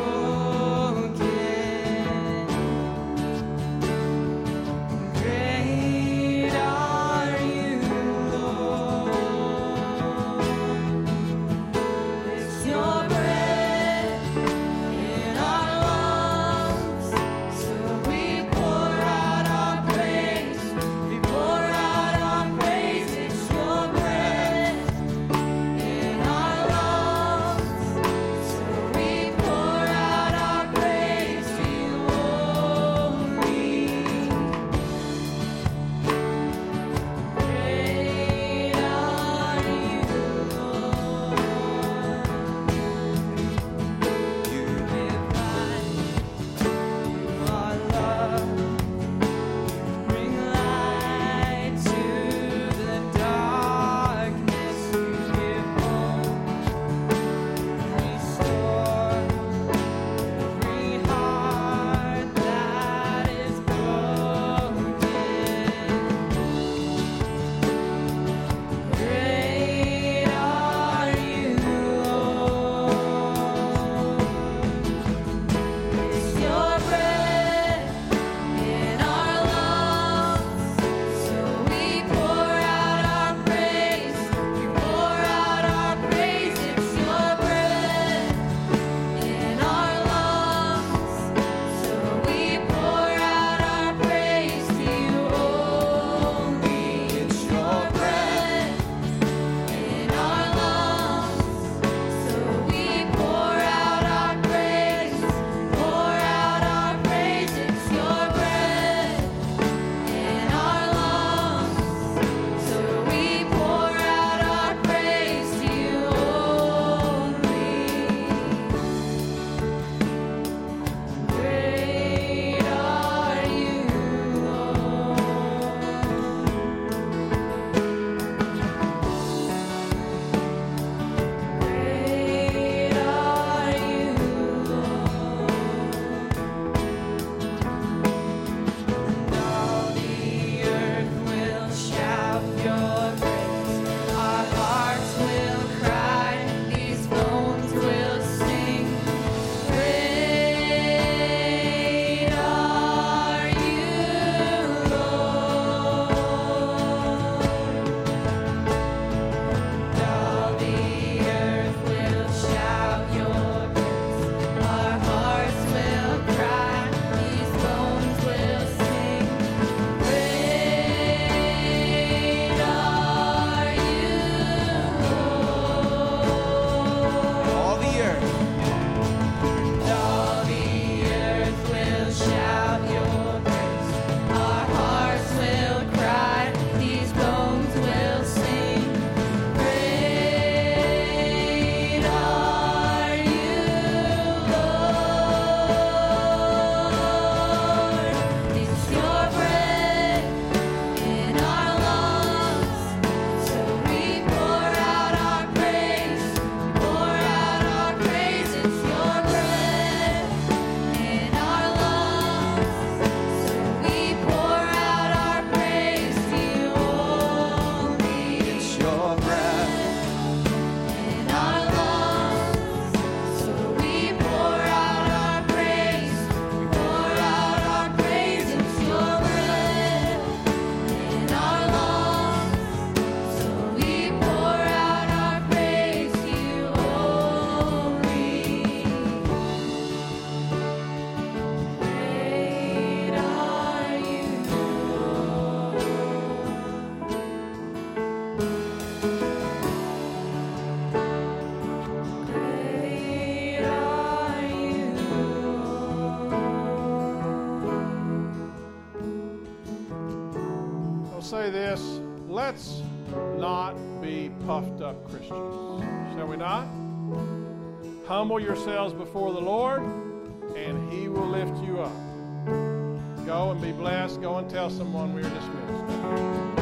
say this, let's not be puffed up Christians. Shall we not? Humble yourselves before the Lord, and He will lift you up. Go and be blessed. Go and tell someone we are dismissed.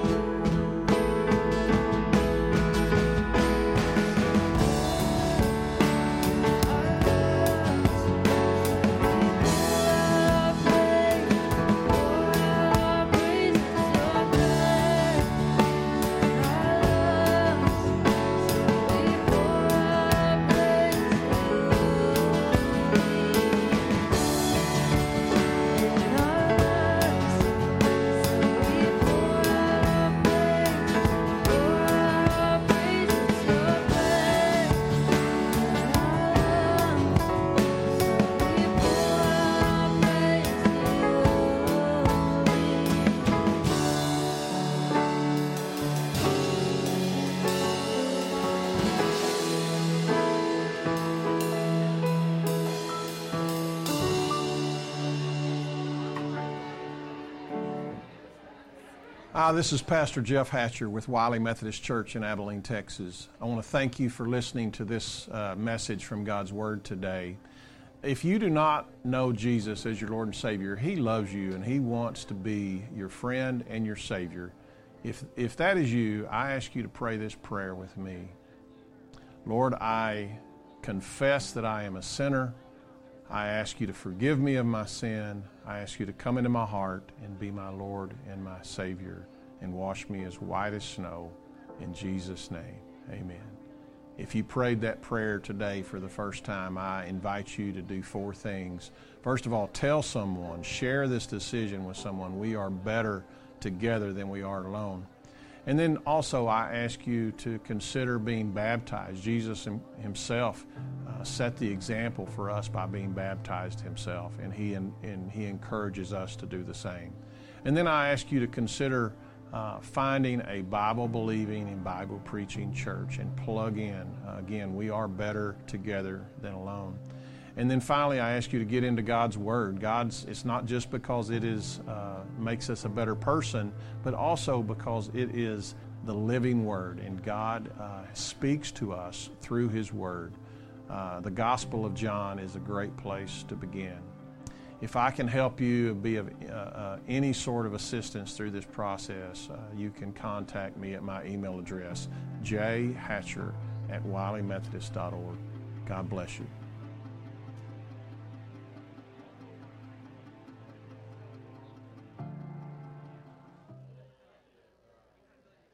Hi, this is Pastor Jeff Hatcher with Wiley Methodist Church in Abilene, Texas. I want to thank you for listening to this uh, message from God's Word today. If you do not know Jesus as your Lord and Savior, He loves you and He wants to be your friend and your Savior. If, if that is you, I ask you to pray this prayer with me. Lord, I confess that I am a sinner. I ask you to forgive me of my sin. I ask you to come into my heart and be my Lord and my Savior and wash me as white as snow. In Jesus' name, amen. If you prayed that prayer today for the first time, I invite you to do four things. First of all, tell someone, share this decision with someone. We are better together than we are alone. And then also I ask you to consider being baptized. Jesus himself uh, set the example for us by being baptized himself, and he, and he encourages us to do the same. And then I ask you to consider uh, finding a Bible-believing and Bible-preaching church and plug in. Uh, again, we are better together than alone. And then finally, I ask you to get into God's Word. God's, it's not just because it is uh, makes us a better person, but also because it is the living Word, and God uh, speaks to us through His Word. Uh, the Gospel of John is a great place to begin. If I can help you be of uh, uh, any sort of assistance through this process, uh, you can contact me at my email address, j hatcher at wiley methodist dot org. God bless you.